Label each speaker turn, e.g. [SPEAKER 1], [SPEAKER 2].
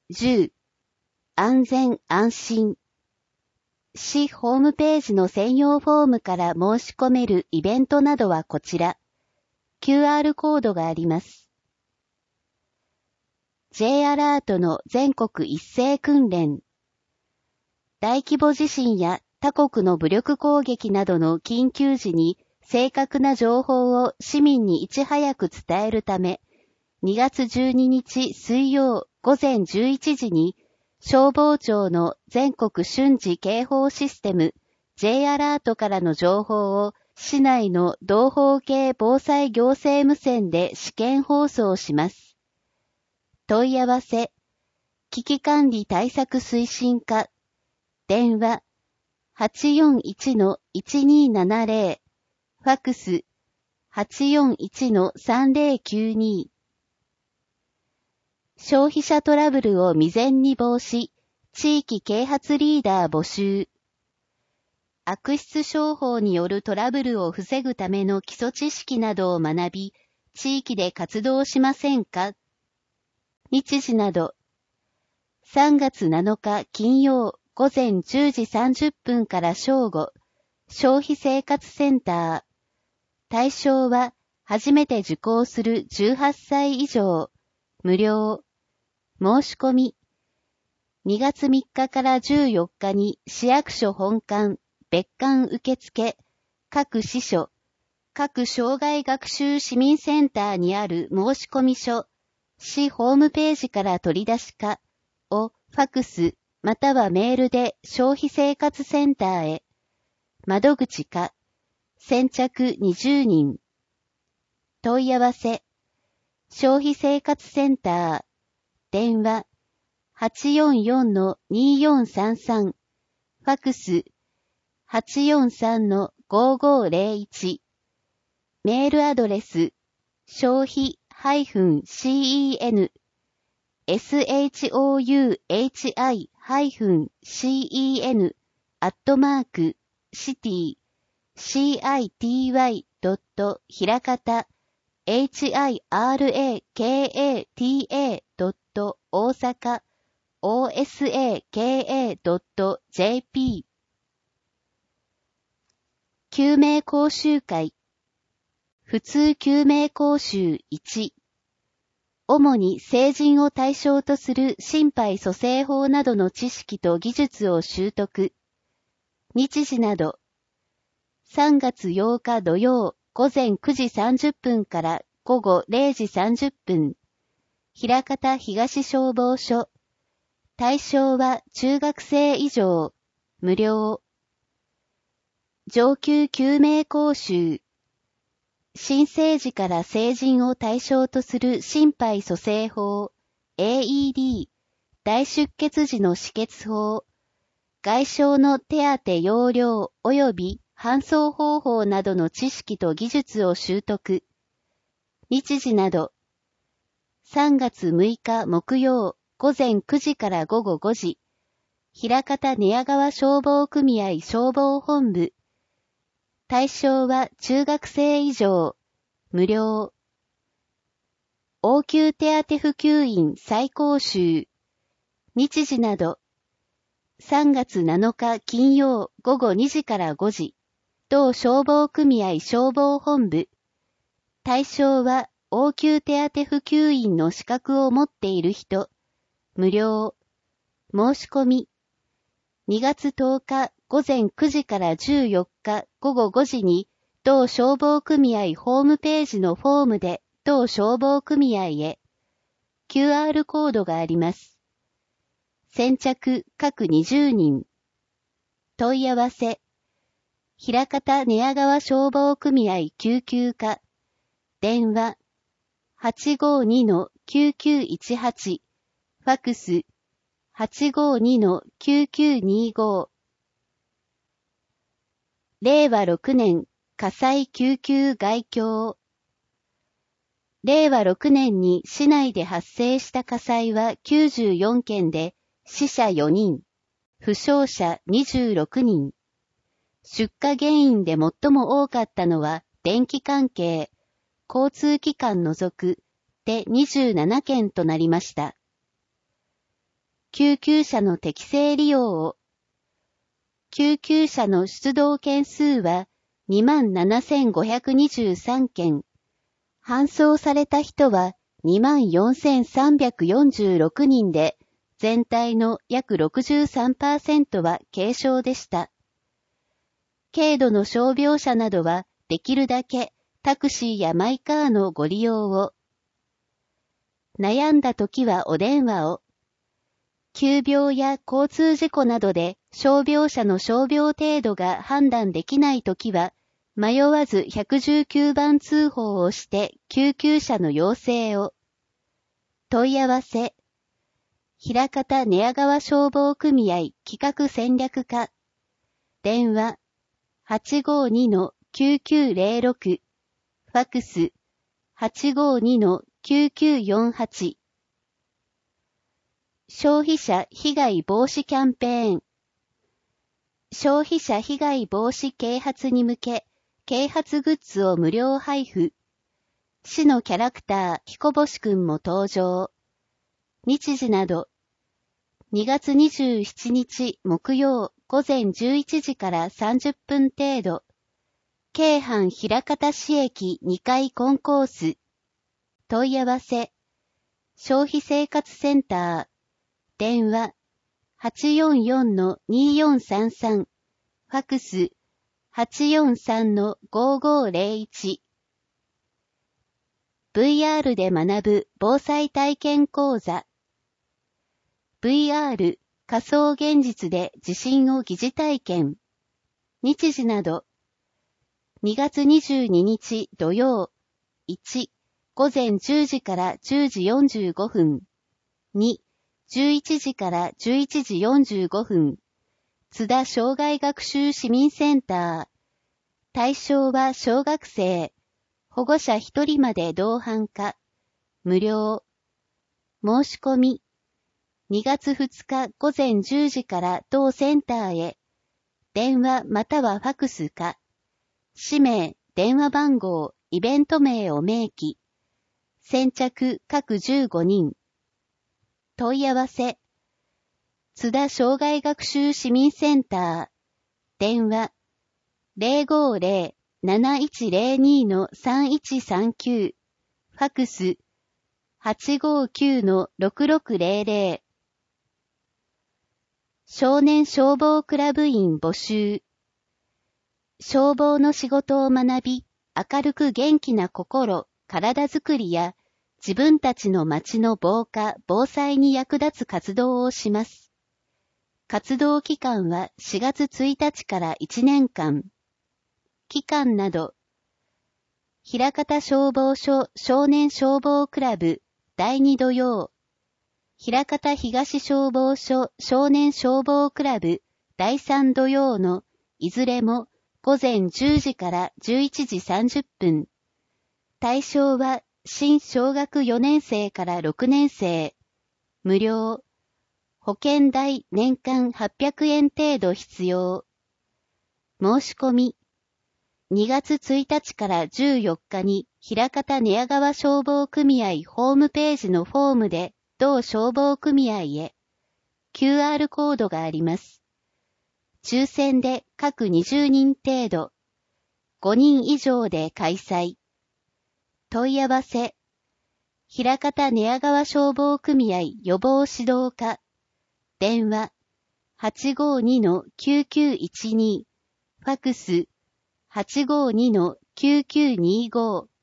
[SPEAKER 1] 10、安全安心。市ホームページの専用フォームから申し込めるイベントなどはこちら。QR コードがあります。J アラートの全国一斉訓練。大規模地震や他国の武力攻撃などの緊急時に正確な情報を市民にいち早く伝えるため、2月12日水曜午前11時に消防庁の全国瞬時警報システム J アラートからの情報を市内の同胞系防災行政無線で試験放送します。問い合わせ、危機管理対策推進課、電話 841-1270、ファクス 841-3092。消費者トラブルを未然に防止、地域啓発リーダー募集。悪質商法によるトラブルを防ぐための基礎知識などを学び、地域で活動しませんか？日時など。3月7日金曜午前10時30分から正午、消費生活センター。対象は、初めて受講する18歳以上。無料。申し込み。2月3日から14日に市役所本館、別館受付、各支所、各障害学習市民センターにある申込書、市ホームページから取り出しかをファクスまたはメールで消費生活センターへ。窓口か、先着20人。問い合わせ、消費生活センター、電話 844-2433、ファクス 843-5501、メールアドレス、消費-cen、shouhi-cen、city、city. ひらかた、hirakata. 大阪、osaka.jp。救命講習会。普通救命講習1。主に成人を対象とする心肺蘇生法などの知識と技術を習得。日時など。3月8日土曜午前9時30分から午後0時30分。枚方東消防署。対象は中学生以上。無料。上級救命講習。新生児から成人を対象とする心肺蘇生法、AED、大出血時の止血法、外傷の手当要領及び搬送方法などの知識と技術を習得。日時など。3月6日木曜午前9時から午後5時。枚方寝屋川消防組合消防本部。対象は中学生以上。無料。応急手当普及員再講習。日時など。3月7日金曜午後2時から5時。同消防組合消防本部。対象は応急手当普及員の資格を持っている人。無料。申し込み。2月10日午前9時から14日午後5時に同消防組合ホームページのフォームで同消防組合へ QR コードがあります。先着各20人。問い合わせ。枚方寝屋川消防組合救急課。電話 852-9918。ファクス 852-9925。令和6年火災救急概況。令和6年に市内で発生した火災は94件で、死者4人、負傷者26人。出火原因で最も多かったのは電気関係、交通機関除くで27件となりました。 救急車の適正利用を。救急車の出動件数は 27,523 件。搬送された人は 24,346 人で、全体の約 63% は軽症でした。軽度の傷病者などはできるだけタクシーやマイカーのご利用を。悩んだ時はお電話を。急病や交通事故などで傷病者の傷病程度が判断できない時は、迷わず119番通報をして救急車の要請を。問い合わせ。枚方寝屋川消防組合企画戦略課。電話。852-9906。ファクス。852-9948。消費者被害防止キャンペーン。消費者被害防止啓発に向け、啓発グッズを無料配布。市のキャラクター、彦星くんも登場。日時など。2月27日木曜午前11時から30分程度。京阪枚方市駅2階コンコース。問い合わせ。消費生活センター。電話。844-2433。ファクス。843-5501。VR で学ぶ防災体験講座。VR 仮想現実で地震を疑似体験。日時など。2月22日土曜。1、午前10時から10時45分。2、11時から11時45分。津田障害学習市民センター。対象は小学生。保護者1人まで同伴可。無料。申し込み。2月2日午前10時から同センターへ。電話またはファクスか。氏名、電話番号、イベント名を明記。先着各15人。問い合わせ。津田障害学習市民センター。電話。050-7102-3139。ファクス。859-6600。少年消防クラブ員募集。消防の仕事を学び、明るく元気な心、体づくりや、自分たちの町の防火・防災に役立つ活動をします。活動期間は4月1日から1年間。期間など、枚方消防署少年消防クラブ第2土曜、枚方東消防署少年消防クラブ第3土曜のいずれも午前10時から11時30分。対象は新小学4年生から6年生。無料。保険代年間800円程度必要。申し込み。2月1日から14日に枚方寝屋川消防組合ホームページのフォームで同消防組合へ QR コードがあります。抽選で各20人程度、5人以上で開催。問い合わせ。枚方寝屋川消防組合予防指導課。電話。852-9912。ファクス。852-9925。